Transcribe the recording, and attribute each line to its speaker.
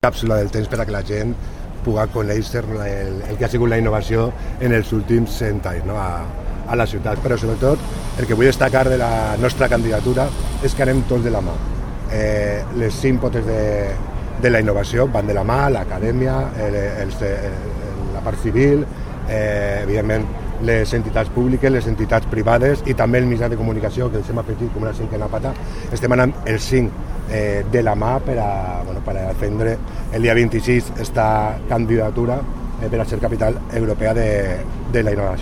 Speaker 1: Càpsula del temps per a que la gent pugui conèixer el que ha sigut la innovació en els últims 100 anys, no? a la ciutat. Però sobretot el que vull destacar de la nostra candidatura és que anem tots de la mà. Les 5 potes de la innovació van de la mà, l'acadèmia, la part civil, evidentment les entitats públiques, les entitats privades i també el mitjà de comunicació, que ens hem afegit com una cinquena pata. Estem anant els 5 de la mà per a defendre el dia 26 esta candidatura per a ser capital europea de la innovació.